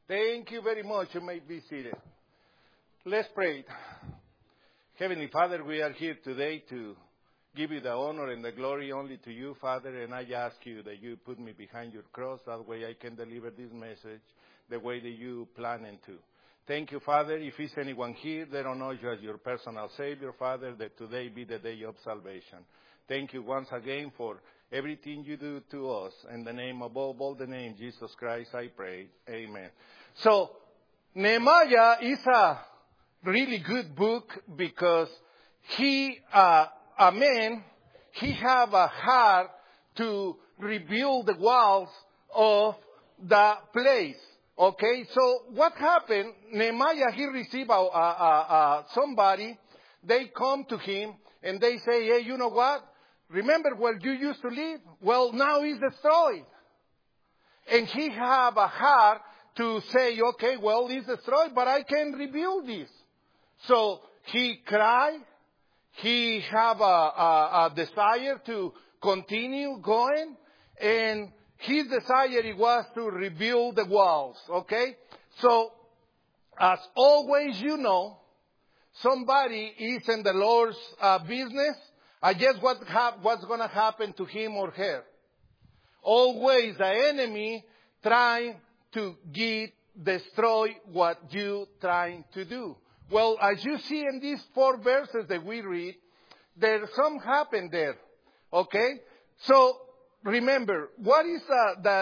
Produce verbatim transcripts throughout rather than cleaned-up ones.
Thank you very much. You may be seated. Let's pray. Heavenly Father, we are here today to give you the honor and the glory only to you, Father, and I ask you that you put me behind your cross. That way I can deliver this message the way that you plan it to. Thank you, Father. If it's anyone here, they don't know you as your personal Savior, Father, that today be the day of salvation. Thank you once again for everything you do to us. In the name above all the name, Jesus Christ, I pray. Amen. So, Nehemiah is a really good book because he, uh, a man, he have a heart to rebuild the walls of the place. Okay, so what happened? Nehemiah, he received a, a, a, a, somebody. They come to him and they say, hey, you know what? Remember where you used to live? Well, now it's destroyed. And he have a heart to say, okay, well, it's destroyed, but I can rebuild this. So he cried. He have a, a, a desire to continue going. And his desire was to rebuild the walls, okay? So, as always you know, somebody is in the Lord's uh, business. I guess what ha- what's going to happen to him or her? Always the enemy trying to get, destroy what you trying to do. Well, as you see in these four verses that we read, there's some happen there, okay? So, remember, what is the, the,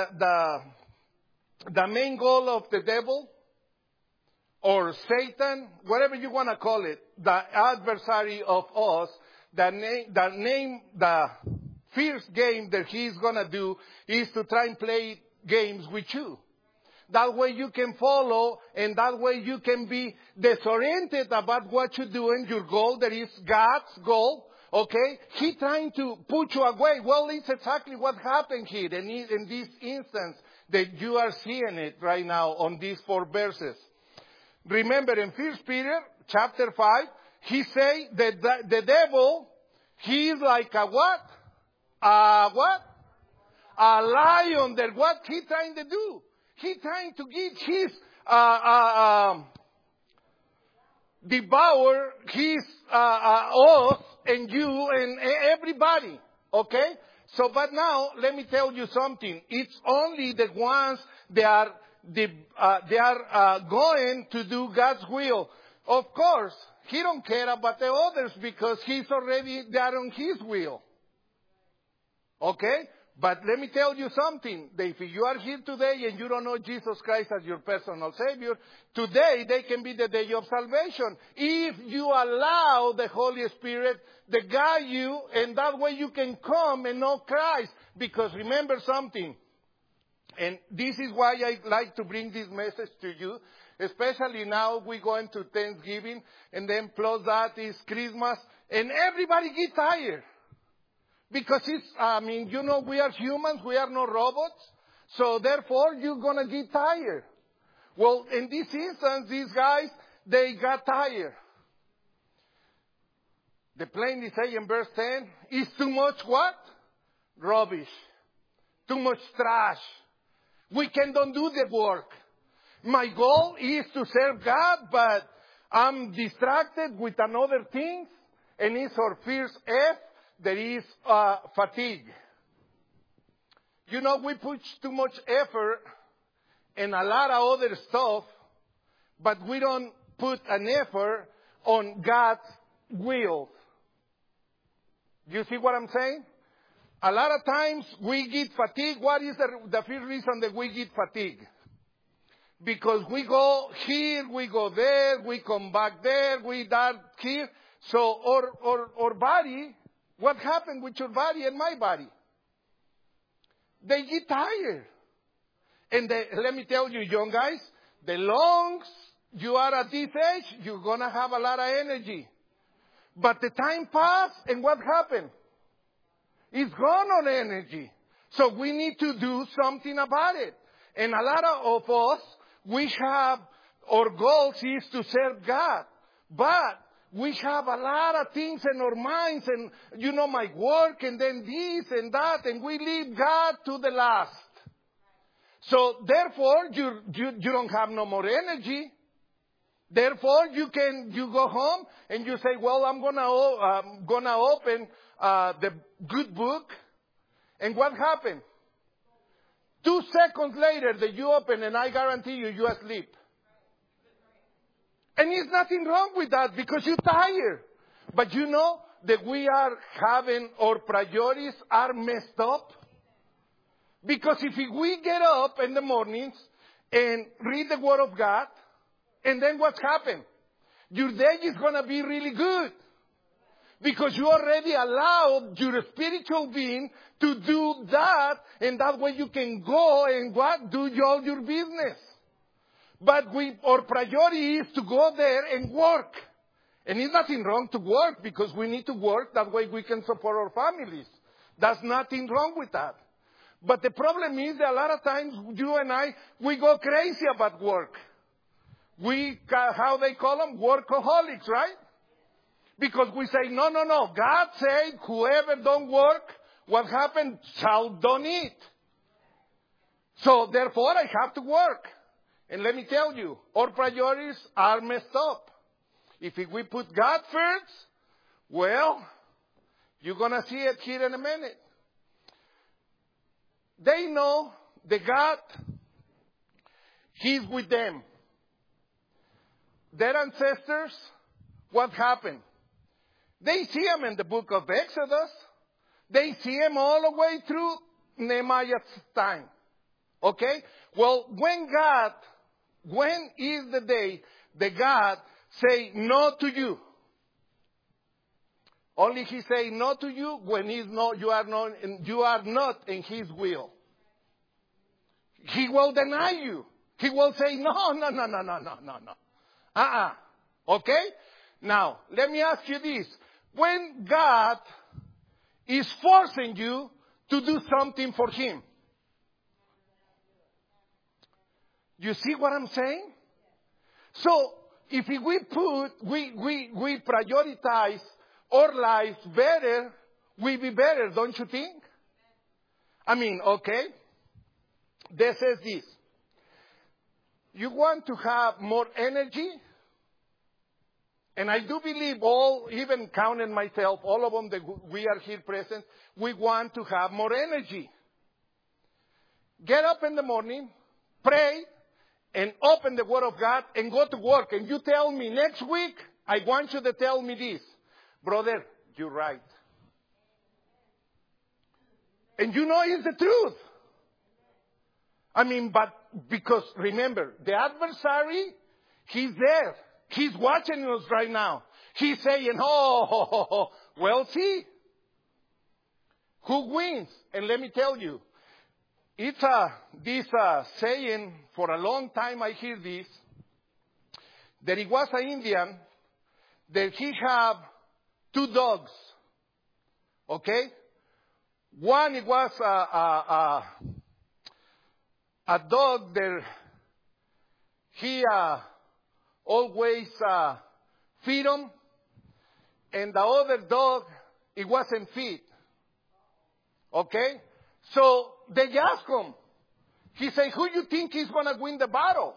the, the main goal of the devil? Or Satan, whatever you want to call it, the adversary of us, the name, the name, the first game that he's going to do is to try and play games with you. That way you can follow, and that way you can be disoriented about what you're doing, your goal, that is God's goal. Okay? He trying to put you away. Well, it's exactly what happened here in, in this instance that you are seeing it right now on these four verses. Remember in First Peter chapter five, he say that the, the devil, he is like a what? A what? A lion. That what he trying to do? He trying to get his, uh, uh, um, devour his, uh, uh, us, and you and everybody, okay? So, but now, let me tell you something. It's only the ones that are, the, uh, they are uh, going to do God's will. Of course, he don't care about the others because he's already there on his will. Okay? But let me tell you something. That if you are here today and you don't know Jesus Christ as your personal Savior, today they can be the day of salvation. If you allow the Holy Spirit to guide you, and that way you can come and know Christ. Because remember something, and this is why I like to bring this message to you, especially now we go into Thanksgiving, and then plus that is Christmas, and everybody gets tired. Because it's, I mean, you know, we are humans, we are not robots. So therefore, you're going to get tired. Well, in this instance, these guys, they got tired. The plainly say in verse ten, is too much what? Rubbish. Too much trash. We can don't do the work. My goal is to serve God, but I'm distracted with another things. And it's our first F. There is uh, fatigue. You know, we put too much effort in a lot of other stuff, but we don't put an effort on God's will. You see what I'm saying? A lot of times we get fatigue. What is the, the first reason that we get fatigue? Because we go here, we go there, we come back there, we that here. So our, our, our body... What happened with your body and my body? They get tired. And they, let me tell you, young guys, the longer you are at this age, you're going to have a lot of energy. But the time passed, and what happened? It's gone on energy. So we need to do something about it. And a lot of us, we have, our goals is to serve God. But we have a lot of things in our minds, and you know, my work, and then this and that, and we leave God to the last. So therefore, you, you, you don't have no more energy. Therefore, you can, you go home and you say, well, I'm gonna, I'm gonna open, uh, the good book. And what happened? Two seconds later that you open, and I guarantee you, you're asleep. And there's nothing wrong with that because you're tired. But you know that we are having, our priorities are messed up. Because if we get up in the mornings and read the Word of God, and then what's happened? Your day is going to be really good. Because you already allowed your spiritual being to do that, and that way you can go and what? Do all your business. But we, our priority is to go there and work. And there's nothing wrong to work because we need to work. That way we can support our families. There's nothing wrong with that. But the problem is that a lot of times you and I, we go crazy about work. We, how they call them? Workaholics, right? Because we say, no, no, no. God said, whoever don't work, what happened shall don't eat. So therefore I have to work. And let me tell you, our priorities are messed up. If we put God first, well, you're going to see it here in a minute. They know the God, He's with them. Their ancestors, what happened? They see Him in the book of Exodus. They see Him all the way through Nehemiah's time. Okay? Well, when God, when is the day that God say no to you? Only He say no to you when He's not, you are not, you are not in His will. He will deny you. He will say no, no, no, no, no, no, no, no. Uh-uh. Okay? Now, let me ask you this. When God is forcing you to do something for Him, you see what I'm saying? So, if we put, we, we, we prioritize our lives better, we be better, don't you think? I mean, okay. This says this. You want to have more energy? And I do believe all, even counting myself, all of them that we are here present, we want to have more energy. Get up in the morning, pray, and open the Word of God and go to work. And you tell me next week, I want you to tell me this. Brother, you're right. And you know it's the truth. I mean, but because remember, the adversary, he's there. He's watching us right now. He's saying, oh, well, see, who wins? And let me tell you, it's a, this uh, saying, for a long time I hear this, that it was an Indian, that he had two dogs, okay? One, it was a, a, a, a dog that he uh, always uh, feed him, and the other dog, it wasn't feed, okay? So they asked him, he said, who you think is going to win the battle?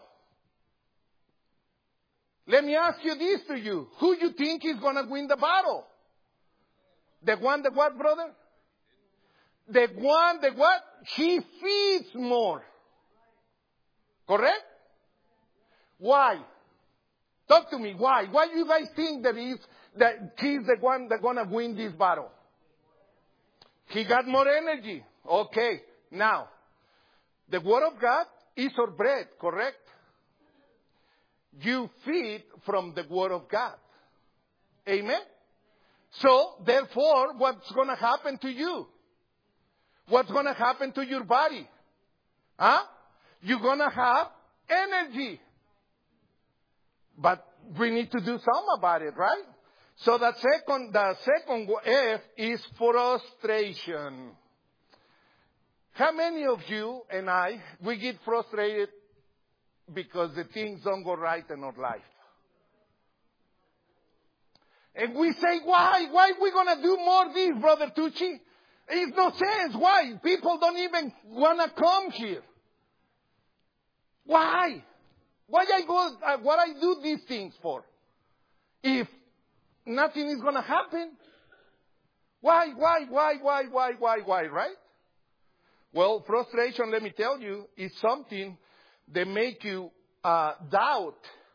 Let me ask you this to you. Who you think is going to win the battle? The one that what, brother? The one that what? He feeds more. Correct? Why? Talk to me. Why? Why do you guys think that he's, that he's the one that's going to win this battle? He got more energy. Okay. Now, the Word of God is our bread, correct? You feed from the Word of God. Amen? So, therefore, what's going to happen to you? What's going to happen to your body? Huh? You're going to have energy. But we need to do something about it, right? So the second, the second F is frustration. How many of you and I, we get frustrated because the things don't go right in our life? And we say, why? Why are we going to do more of this, Brother Tucci? It's no sense. Why? People don't even want to come here. Why? Why I go, uh, what I do these things for? If nothing is going to happen. Why, why, why, why, why, why, why, right? Well, frustration, let me tell you, is something that make you uh, doubt.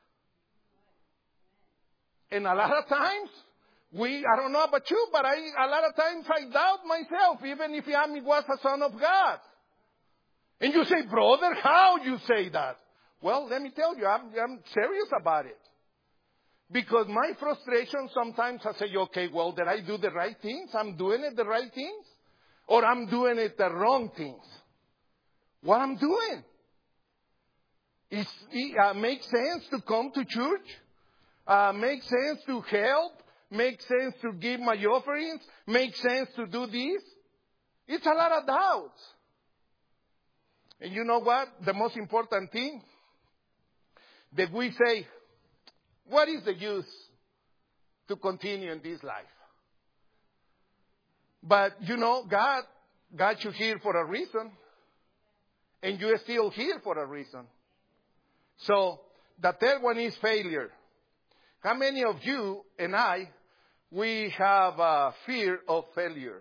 And a lot of times, we, I don't know about you, but I, a lot of times I doubt myself, even if I was a son of God. And you say, brother, how you say that? Well, let me tell you, I'm, I'm serious about it. Because my frustration, sometimes I say, okay, well, did I do the right things? I'm doing it the right things? Or I'm doing it the wrong things? What I'm doing? Is, it uh, makes sense to come to church? Uh, makes sense to help? Makes sense to give my offerings? Makes sense to do this? It's a lot of doubts. And you know what? The most important thing that we say, what is the use to continue in this life? But you know, God got you here for a reason. And you are still here for a reason. So, the third one is failure. How many of you and I, we have a fear of failure?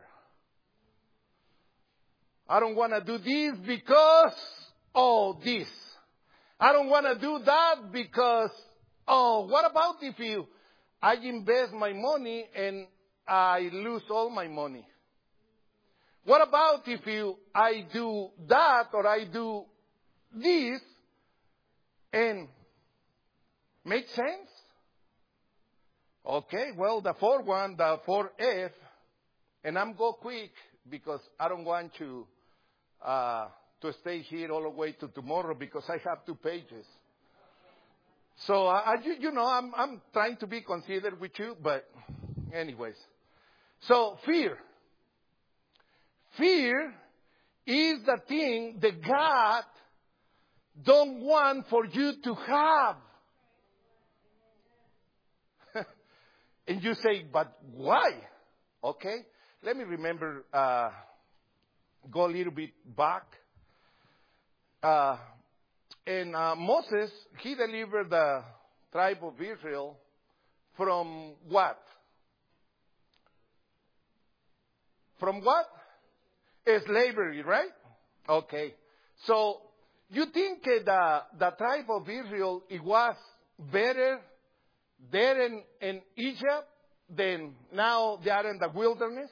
I don't want to do this because, oh, this. I don't want to do that because, oh, what about if you, I invest my money and I lose all my money? What about if you, I do that or I do this and make sense? Okay, well, the fourth one, the four F, and I'm go quick because I don't want to uh, to stay here all the way to tomorrow because I have two pages. So, I, you, you know, I'm, I'm trying to be considerate with you, but anyways. So, fear. Fear is the thing that God don't want for you to have. And you say, but why? Okay, let me remember, uh, go a little bit back. Uh, and uh, Moses, he delivered the tribe of Israel from what? From what? Slavery, right? Okay. So, you think the, the tribe of Israel, it was better there in, in Egypt than now they are in the wilderness?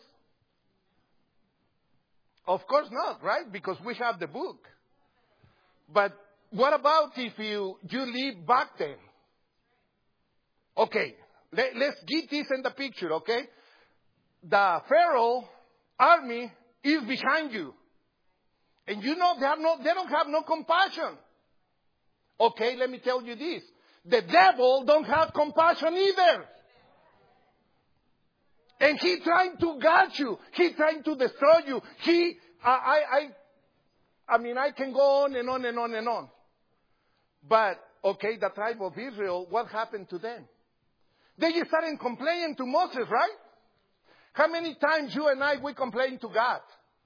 Of course not, right? Because we have the book. But what about if you, you live back then? Okay, let, let's get this in the picture, okay? The Pharaoh army is behind you. And you know they, are no, they don't have no compassion. Okay, let me tell you this. The devil don't have compassion either. And he trying to gut you. He trying to destroy you. He, I, I, I, I mean, I can go on and on and on and on. But, okay, the tribe of Israel, what happened to them? They just started complaining to Moses, right? How many times you and I, we complain to God?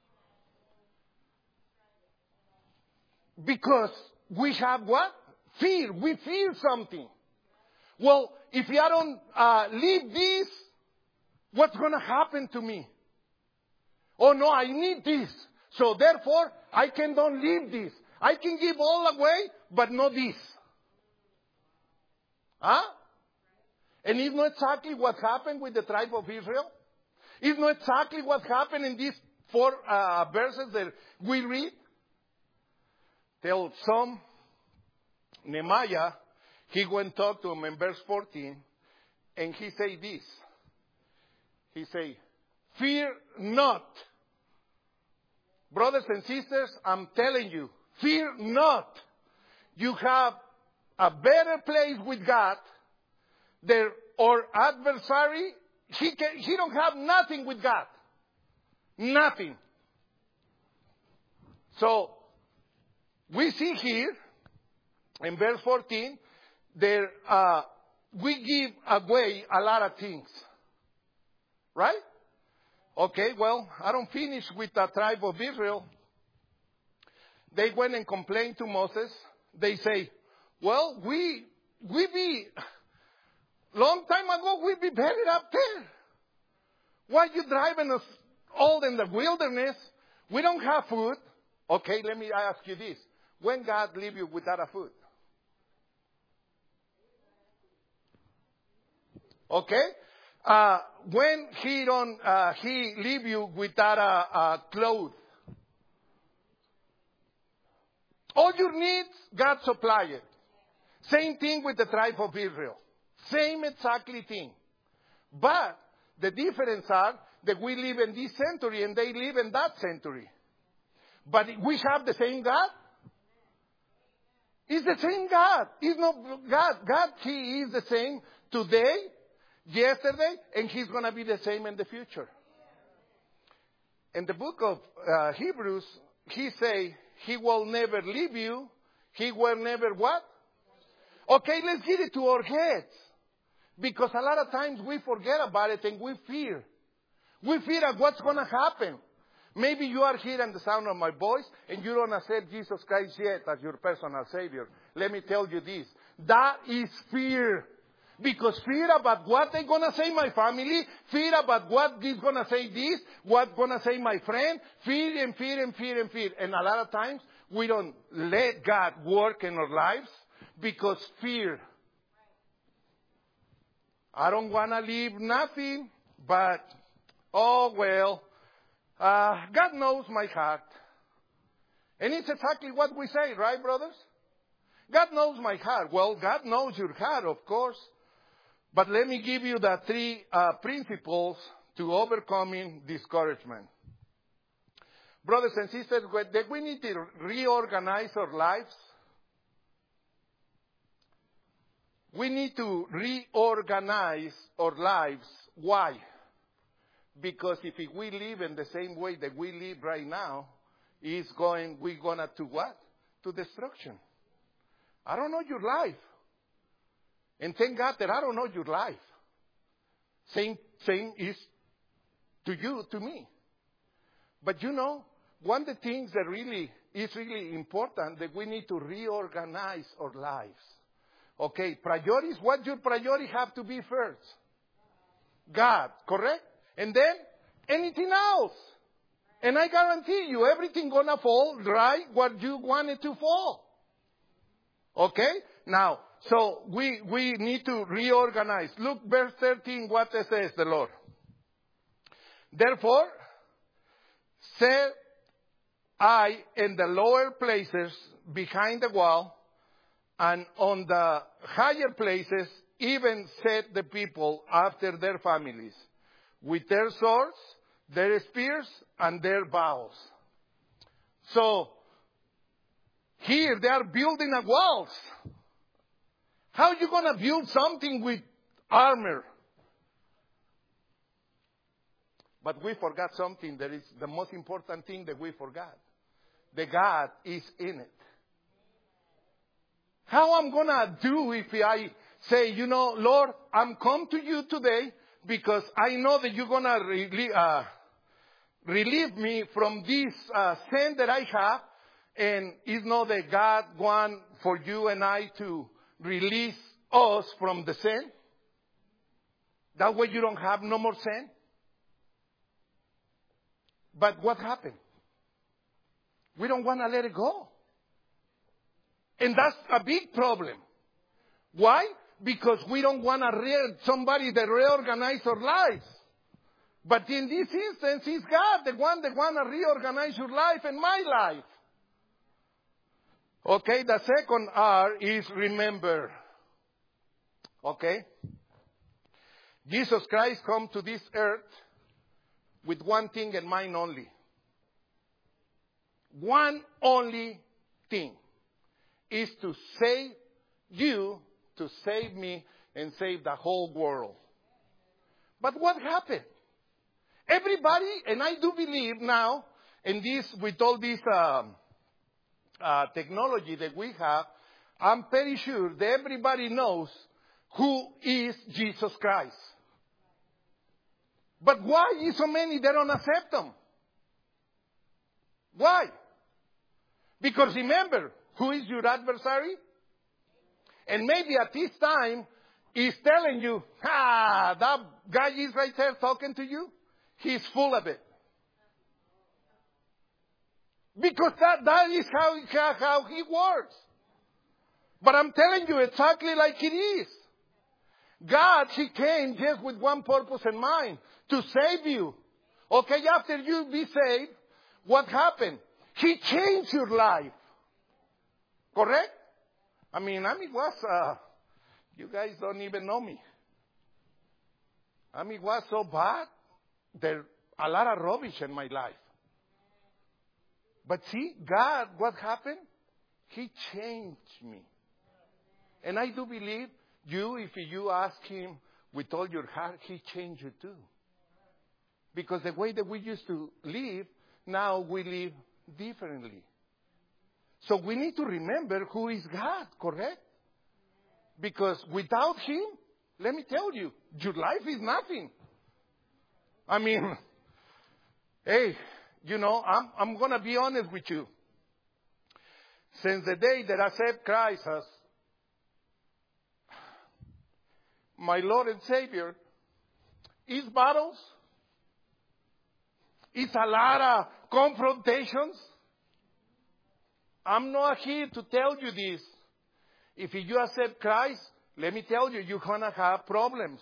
Because we have what? Fear. We feel something. Well, if I don't uh, leave this, what's going to happen to me? Oh no, I need this. So therefore, I can don't leave this. I can give all away, but not this. Huh? And it's not exactly what happened with the tribe of Israel. It's not exactly what happened in these four uh, verses that we read. Tell some, Nehemiah, he went to talk to him in verse fourteen, and he say this. He say, fear not. Brothers and sisters, I'm telling you, fear not. You have a better place with God. There, or adversary, he can, he don't have nothing with God. Nothing. So, we see here, in verse fourteen, there, uh, we give away a lot of things. Right? Okay, well, I don't finish with the tribe of Israel. They went and complained to Moses. they say, well, we, we be, long time ago, we be buried up there. Why you driving us all in the wilderness? We don't have food. Okay, let me ask you this. When God leave you without a food? Okay? Uh, when he don't, uh, he leave you without a, a clothes? All your needs, God supply it. Same thing with the tribe of Israel. Same exactly thing. But the difference are that we live in this century and they live in that century. But we have the same God. It's the same God. It's not God. God, He is the same today, yesterday, and He's going to be the same in the future. In the book of uh, Hebrews, He say, He will never leave you. He will never what? Okay, let's get it to our heads. Because a lot of times we forget about it and we fear. We fear of what's going to happen. Maybe you are hearing the sound of my voice and you don't accept Jesus Christ yet as your personal Savior. Let me tell you this. That is fear. Because fear about what they're going to say my family, fear about what is going to say this, what's going to say my friend, fear and fear and fear and fear. And a lot of times we don't let God work in our lives because fear. I don't want to leave nothing, but, oh well, uh, God knows my heart. And it's exactly what we say, right, brothers? God knows my heart. Well, God knows your heart, of course. But let me give you the three uh, principles to overcoming discouragement. Brothers and sisters, that we need to reorganize our lives. We need to reorganize our lives. Why? Because if we live in the same way that we live right now, is going, we're going to what? To destruction. I don't know your life. And thank God that I don't know your life. Same thing is to you, to me. But you know, one of the things that really is really important that we need to reorganize our lives. Okay, priorities, what your priority have to be first? God, correct? And then anything else. And I guarantee you, everything gonna fall right what you want it to fall. Okay? Now, so we, we need to reorganize. Look, verse thirteen, what says the Lord. Therefore, set I in the lower places behind the wall, and on the higher places even set the people after their families, with their swords, their spears, and their bows. So, here they are building a walls. How are you going to build something with armor? But we forgot something that is the most important thing that we forgot. The God is in it. How I'm going to do if I say, you know, Lord, I'm come to you today because I know that you're going to relieve, uh, relieve me from this uh, sin that I have. And it's not that God wants for you and I to release us from the sin. That way you don't have no more sin. But what happened? We don't want to let it go. And that's a big problem. Why? Because we don't want to re- somebody that reorganize our lives. But in this instance, it's God, the one that want to reorganize your life and my life. Okay, the second R is remember. Okay? Jesus Christ come to this earth with one thing in mind only. One only thing is to save you, to save me, and save the whole world. But what happened? Everybody, and I do believe now, in this, with all this um, uh, technology that we have, I'm pretty sure that everybody knows who is Jesus Christ. But why is so many that don't accept him? Why? Because remember, who is your adversary? And maybe at this time, he's telling you, ah, that guy is right there talking to you. He's full of it. Because that, that is how, how, how he works. But I'm telling you exactly like it is. God, He came just with one purpose in mind, to save you. Okay, after you be saved, what happened? He changed your life. Correct? I mean, I mean, was, uh, you guys don't even know me. I mean, it was so bad. There's a lot of rubbish in my life. But see, God, what happened? He changed me. And I do believe you, if you ask Him with all your heart, He changed you too. Because the way that we used to live, now we live differently. So we need to remember who is God, correct? Because without Him, let me tell you, your life is nothing. I mean, hey, you know, I'm, I'm going to be honest with you. Since the day that I accepted Christ as my Lord and Savior, it's battles. It's a lot of confrontations. I'm not here to tell you this. If you accept Christ, let me tell you, you're going to have problems.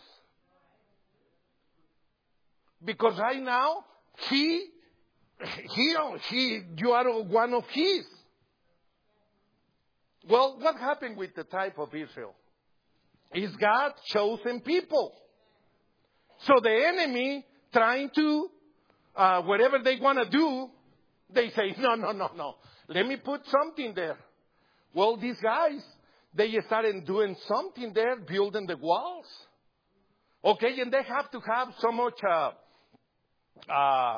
Because right now, He, he, he, you are one of His. Well, what happened with the type of Israel? Is God chosen people. So the enemy trying to, uh, whatever they want to do, they say, no, no, no, no. Let me put something there. Well, these guys, they started doing something there, building the walls. Okay, and they have to have so much, uh, uh,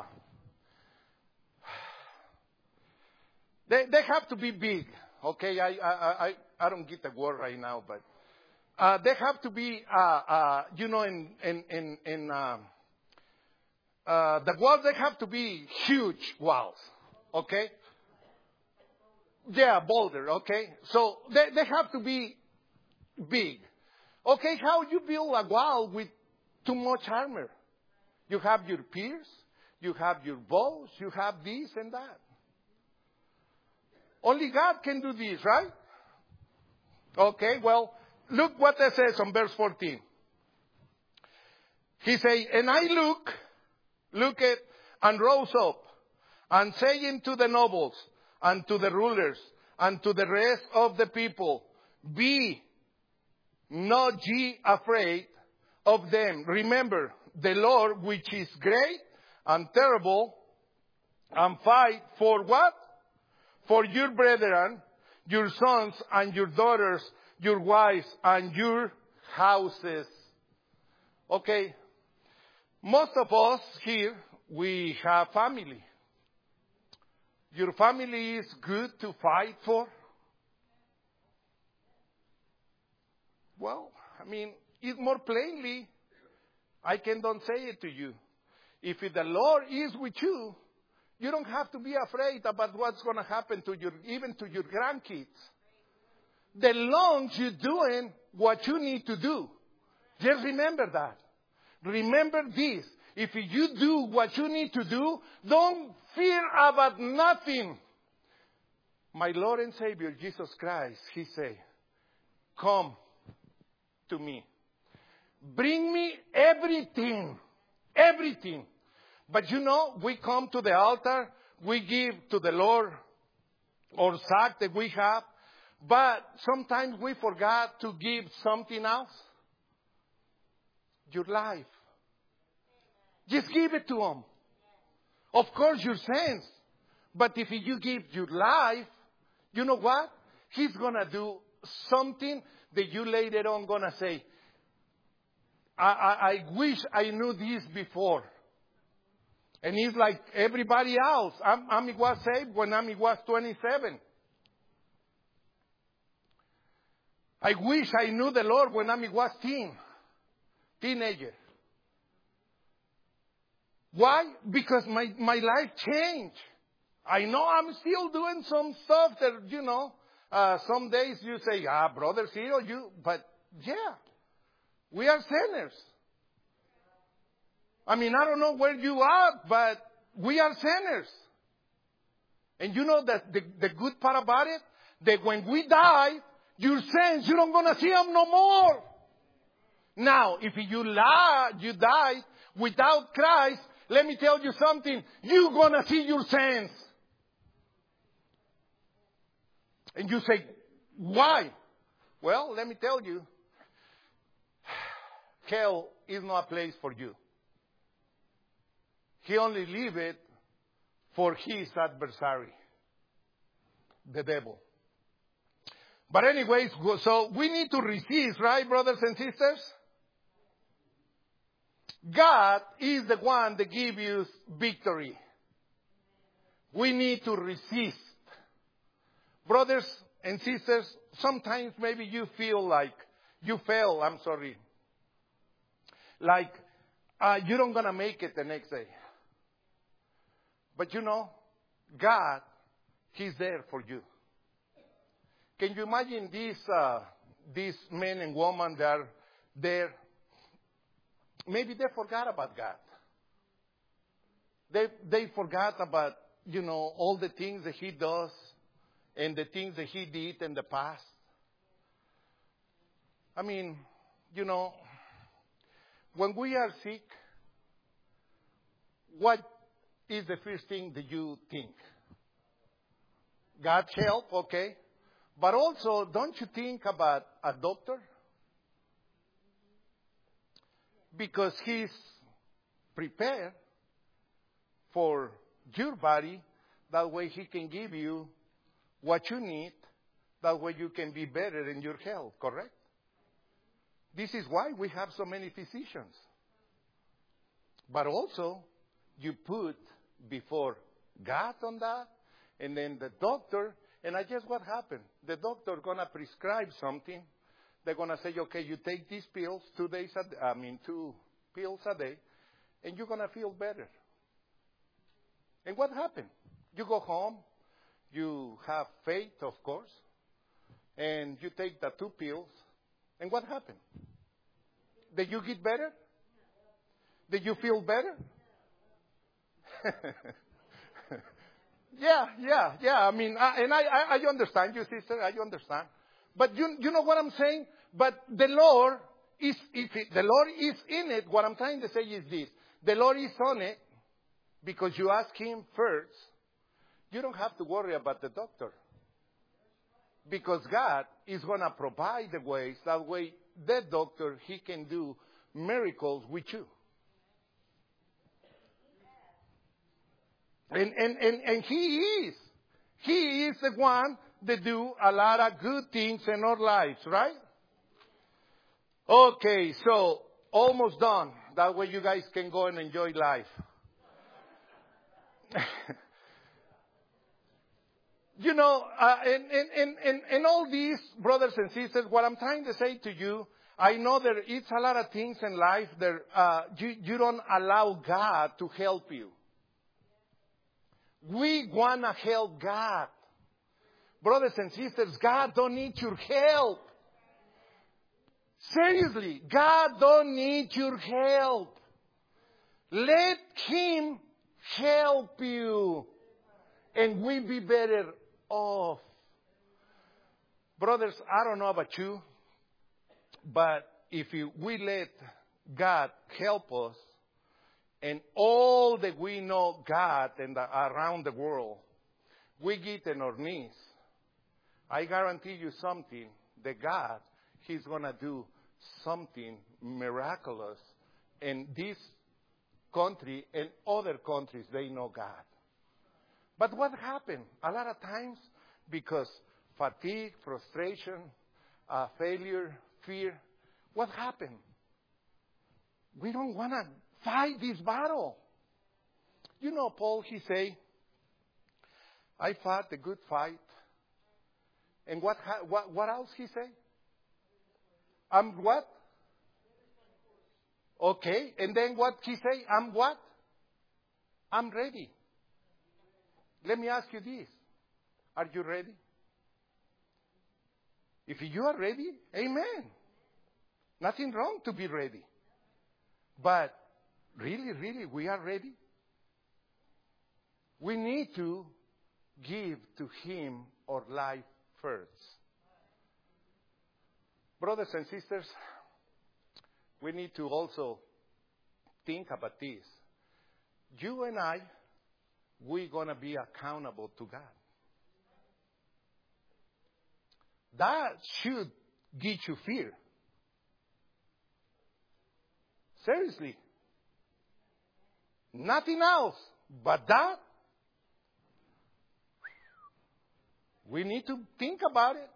they, they have to be big. Okay, I, I, I, I don't get the word right now, but Uh, they have to be, uh, uh, you know, in, in, in, in uh, uh, the walls, they have to be huge walls, okay? Yeah, boulder, okay? So they, they have to be big. Okay, how you build a wall with too much armor? You have your spears, you have your bows, you have this and that. Only God can do this, right? Okay, well, look what it says on verse fourteen. He say, and I look, look at, and rose up, and saying to the nobles, and to the rulers, and to the rest of the people, be not ye afraid of them. Remember the Lord, which is great and terrible, and fight for what? For your brethren, your sons and your daughters, your wives and your houses. Okay. Most of us here, we have family. Your family is good to fight for? Well, I mean, it's more plainly, I can don't say it to you. If the Lord is with you, you don't have to be afraid about what's going to happen to your, even to your grandkids. The long you're doing what you need to do. Just remember that. Remember this. If you do what you need to do, don't fear about nothing. My Lord and Savior, Jesus Christ, He said, come to me. Bring me everything. Everything. But you know, we come to the altar, we give to the Lord our sack that we have. But sometimes we forgot to give something else. Your life. Just give it to Him. Of course, your sins. But if you give your life, you know what? He's going to do something that you later on going to say, I, I, I wish I knew this before. And he's like everybody else. I'm, I was saved when I was twenty-seven. I wish I knew the Lord when I was teen, teenager. Why? Because my, my life changed. I know I'm still doing some stuff that, you know, Uh, some days you say, ah, Brother Cyril, you, but yeah, we are sinners. I mean, I don't know where you are, but we are sinners. And you know that the, the good part about it? That when we die, your sins, you don't gonna see them no more. Now, if you lie, you die without Christ, let me tell you something. You're gonna see your sins. And you say, why? Well, let me tell you. Hell is not a place for you. He only leave it for his adversary, the devil. But anyways, so we need to resist, right, brothers and sisters? God is the one that gives you victory. We need to resist. Brothers and sisters, sometimes maybe you feel like you fail, I'm sorry. Like uh, you're not going to make it the next day. But you know, God, He's there for you. Can you imagine these, uh, these men and women that are there? Maybe they forgot about God. They, they forgot about, you know, all the things that He does and the things that He did in the past. I mean, you know, when we are sick, what is the first thing that you think? God's help, okay. But also, don't you think about a doctor? Because he's prepared for your body. That way he can give you what you need. That way you can be better in your health, correct? This is why we have so many physicians. But also, you put before God on that, and then the doctor, and I guess what happened? The doctor gonna prescribe something. They're gonna say, okay, you take these pills two days a day, I mean two pills a day, and you're gonna feel better. And what happened? You go home, you have faith, of course, and you take the two pills, and what happened? Did you get better? Did you feel better? yeah, yeah, yeah. I mean, I, and I, I, I understand you, sister. I understand. But you, you know what I'm saying? But the Lord is, if it, the Lord is in it, what I'm trying to say is this. The Lord is on it because you ask Him first. You don't have to worry about the doctor. Because God is going to provide the ways. That way, that doctor, he can do miracles with you. And, and, and, and He is. He is the one that do a lot of good things in our lives, right? Okay, so almost done. That way you guys can go and enjoy life. You know, uh, in, in, in, in all these, brothers and sisters, what I'm trying to say to you, I know there is a lot of things in life that uh, you, you don't allow God to help you. We want to help God. Brothers and sisters, God don't need your help. Seriously, God don't need your help. Let Him help you. And we'll be better off. Brothers, I don't know about you, but if you, we let God help us, and all that we know God and the, around the world, we get on our knees, I guarantee you something, that God, He's going to do something miraculous. In this country and other countries, they know God. But what happened? A lot of times, because fatigue, frustration, uh, failure, fear, what happened? We don't want to fight this battle. You know, Paul, he say, I fought a good fight. And what, what, what else he say? I'm what? Okay. And then what he say? I'm what? I'm ready. Let me ask you this. Are you ready? If you are ready, amen. Nothing wrong to be ready. But really, really, we are ready. We need to give to Him our life first. Brothers and sisters, we need to also think about this. You and I, we're going to be accountable to God. That should give you fear. Seriously. Nothing else but that. We need to think about it.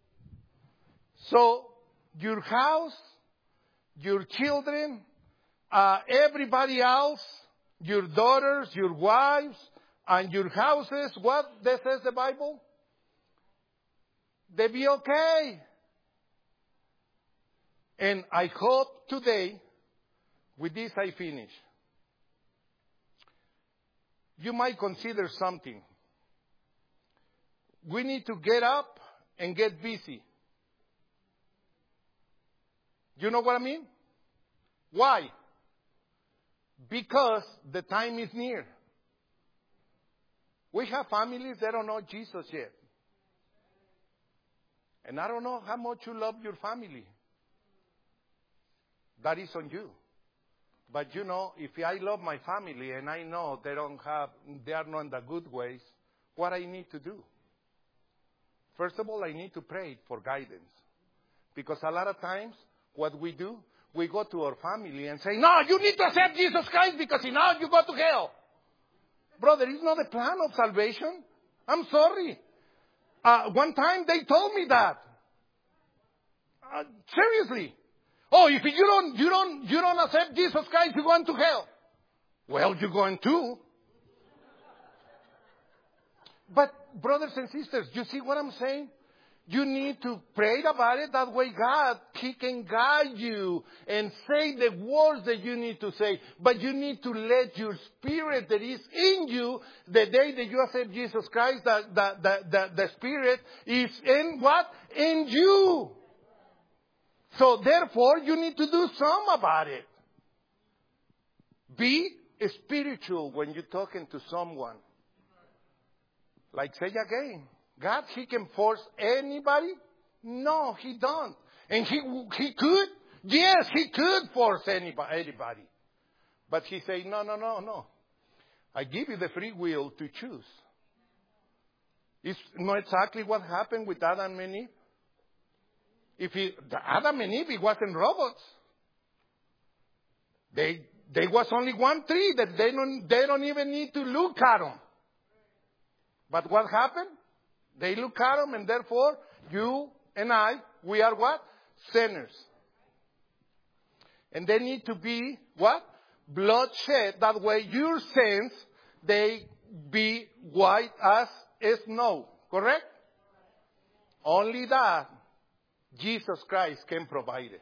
So, your house, your children, uh, everybody else, your daughters, your wives, and your houses, what says the Bible? They be okay. And I hope today, with this I finish. You might consider something. We need to get up and get busy. You know what I mean? Why? Because the time is near. We have families that don't know Jesus yet. And I don't know how much you love your family. That is on you. But you know, if I love my family and I know they don't have, they are not in the good ways, what I need to do? First of all, I need to pray for guidance. Because a lot of times, what we do, we go to our family and say, no, you need to accept Jesus Christ because if not, you go to hell. Brother, it's not the plan of salvation. I'm sorry. Uh, one time they told me that. Uh, seriously. Oh, if you don't, you don't, you don't accept Jesus Christ, you're going to hell. Well, you're going to. But brothers and sisters, you see what I'm saying? You need to pray about it. That way God, He can guide you and say the words that you need to say. But you need to let your spirit that is in you, the day that you accept Jesus Christ, the, the, the, the, the spirit is in what? In you. So therefore, you need to do something about it. Be spiritual when you're talking to someone. Like say again, God, He can force anybody? No, He don't. And He He could? Yes, He could force anybody. anybody. But He say, no, no, no, no. I give you the free will to choose. It's not exactly what happened with Adam and Eve. If he, the Adam and Eve, it wasn't robots. They, there was only one tree that they don't, they don't even need to look at them. But what happened? They look at them, and therefore, you and I, we are what? Sinners. And they need to be what? Bloodshed. That way your sins, they be white as snow. Correct? Only that Jesus Christ can provide it.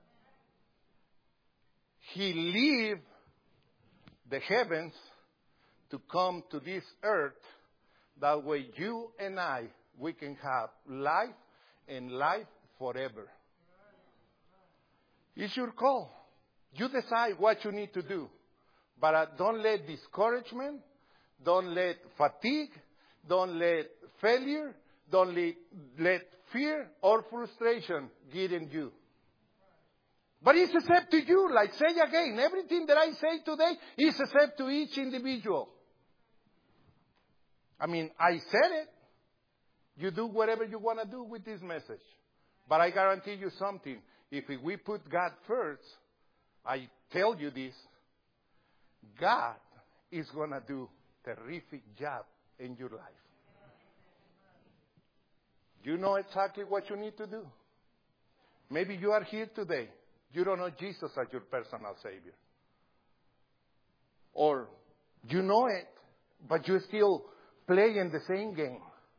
He left the heavens to come to this earth. That way you and I, we can have life and life forever. It's your call. You decide what you need to do. But uh, don't let discouragement, don't let fatigue, don't let failure, don't let, let fear or frustration get in you. But it's up to you. Like say again, everything that I say today is up to each individual. I mean, I said it. You do whatever you want to do with this message. But I guarantee you something. If we put God first, I tell you this, God is going to do a terrific job in your life. You know exactly what you need to do. Maybe you are here today. You don't know Jesus as your personal Savior. Or you know it, but you still playing the same game.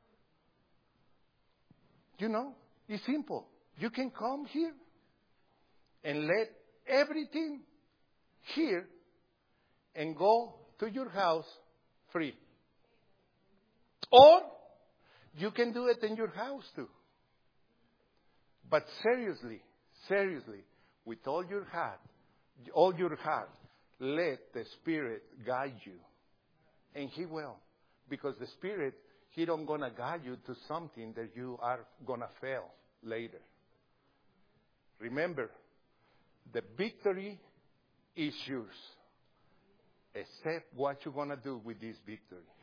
You know, it's simple. You can come here and let everything here and go to your house free. Or you can do it in your house too. But seriously, seriously, with all your heart, all your heart, let the Spirit guide you. And He will. Because the Spirit, He don't gonna guide you to something that you are gonna fail later. Remember, the victory is yours. Except what you're gonna do with this victory.